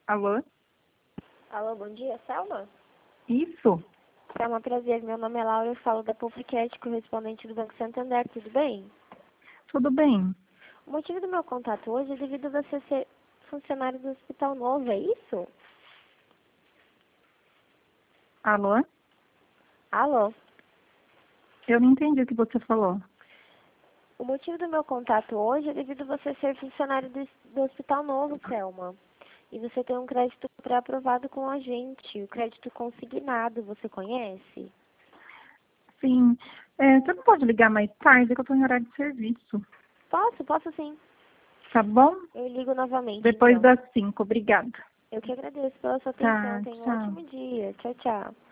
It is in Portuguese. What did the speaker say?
Alô? Alô, bom dia, Selma? Isso? Selma, prazer. Meu nome é Laura, eu falo da Publicat, correspondente do Banco Santander, tudo bem? Tudo bem? O motivo do meu contato hoje é devido a você ser funcionário do Hospital Novo, é isso? Alô? Alô? Eu não entendi o que você falou. O motivo do meu contato hoje é devido a você ser funcionário do Hospital Novo, Selma. E você tem um crédito pré-aprovado com a gente, o crédito consignado, você conhece? Sim. Você não pode ligar mais tarde, que eu estou em horário de serviço. Posso sim. Tá bom? Eu ligo novamente, Depois então. das 5. Obrigada. Eu que agradeço pela sua atenção. Tá, Tenha um tchau. ótimo dia. Tchau, tchau.